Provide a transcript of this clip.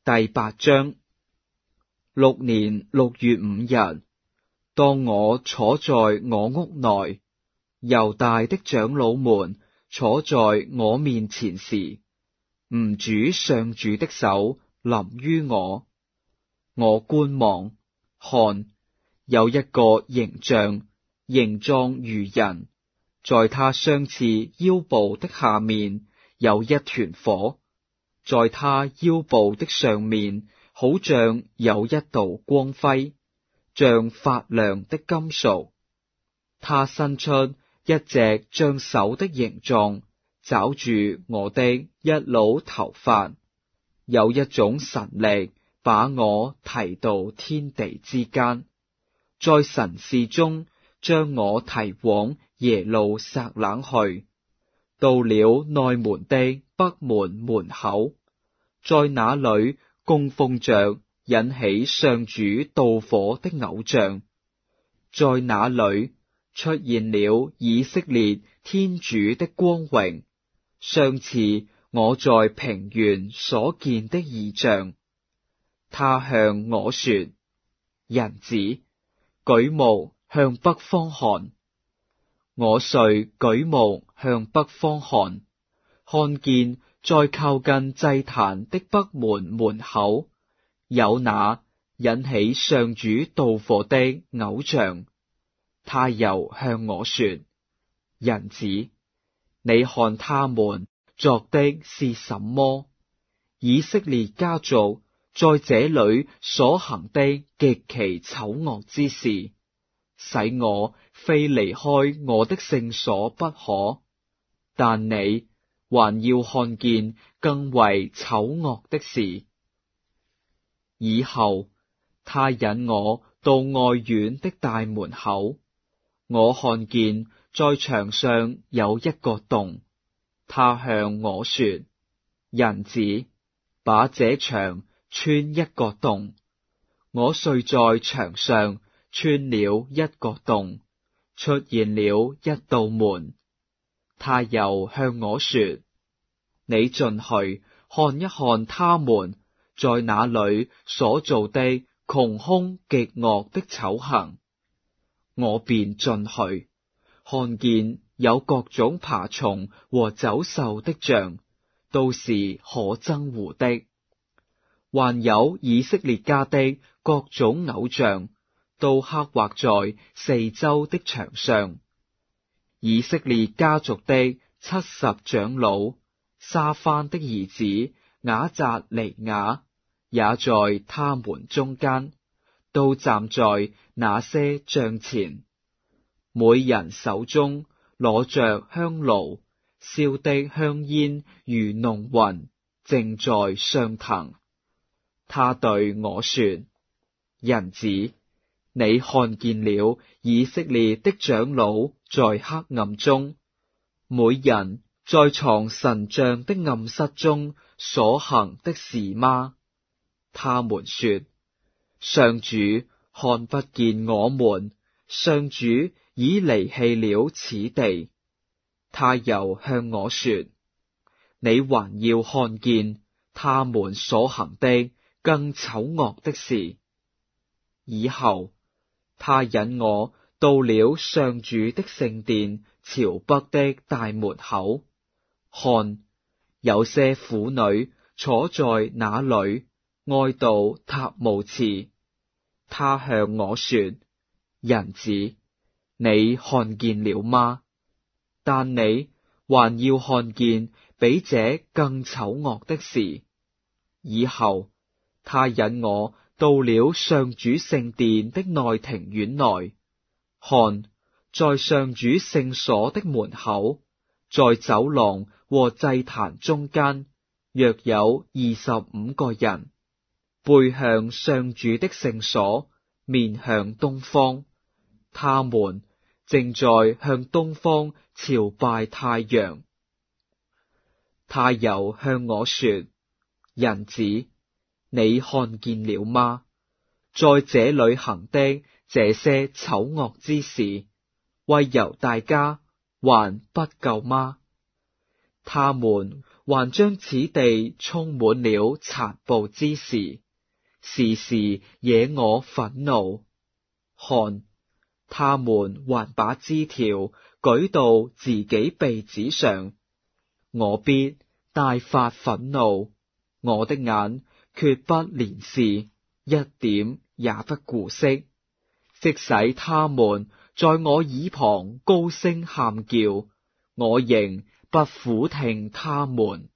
第8章。6年6月5日，當我坐在我屋內，猶大的長老們坐在我面前時，吾主上主的手臨於我。我觀望，看，有一個形象，形狀如人，在他相似腰部的下面有一團火，在他腰部的上面好像有一道光輝，像發亮的金屬。他伸出一隻像手的形狀，抓住我的一縷頭髮，有一種神力把我提到天地之間，在神視中將我提往耶路撒冷去，到了內門的北門門口，在那裡供奉着引起上主妒火的偶像，在那裡出現了以色列天主的光榮，相似我在平原所見的異象。他向我說：人子，舉目向北方看。我遂舉目向北方看，看見在靠近祭壇的北門門口，有那引起上主妒火的偶像。他又向我說：人子，你看他們作的是什麼？以色列家族在這裡所行的極其醜惡之事，使我非離開我的聖所不可。但你還要看見更為醜惡的事。以後，他引我到外院的大門口，我看見在牆上有一個洞。他向我說：人子，把這牆穿一個洞。我遂在牆上穿了一個洞，出現了一道門。他又向我說：你進去看一看他們在那裡所做的窮兇極惡的醜行。我便進去，看見有各種爬蟲和走獸的像，都是可憎惡的；還有以色列家的各種偶像，都刻畫在四周的牆上。以色列家族的70長老，沙番的兒子雅匝尼雅，也在他們中間，都站在那些像前，每人手中攞着香爐，燒的香煙如濃雲，正在上騰。他對我說：人子，你看見了以色列的長老在黑暗中，每人在藏神像的暗室中所行的事嗎？他們說：上主看不見我們，上主已離棄了此地。他又向我說：你還要看見他們所行的更醜惡的事。以後，他引我到了上主的聖殿朝北的大門口，看，有些婦女坐在那裡哀悼塔木茨。他向我說：人子，你看見了嗎？但你還要看見比這更醜惡的事。以後，他引我到了上主聖殿的內庭院內，看，在上主聖所的門口，在走廊和祭壇中間，約有25個人，背向上主的聖所，面向東方。他們正在向東方朝拜太陽。他又向我說：人子，你看見了嗎？在這裡行的這些醜惡之事，為猶大家還不夠嗎？他們還將此地充滿了殘暴之時，時時惹我憤怒。看，他們還把枝條舉到自己鼻子上，我必大發憤怒，我的眼決不憐視，一點也不顧惜，即使他們在我耳旁高聲喊叫，我仍不俯聽他們。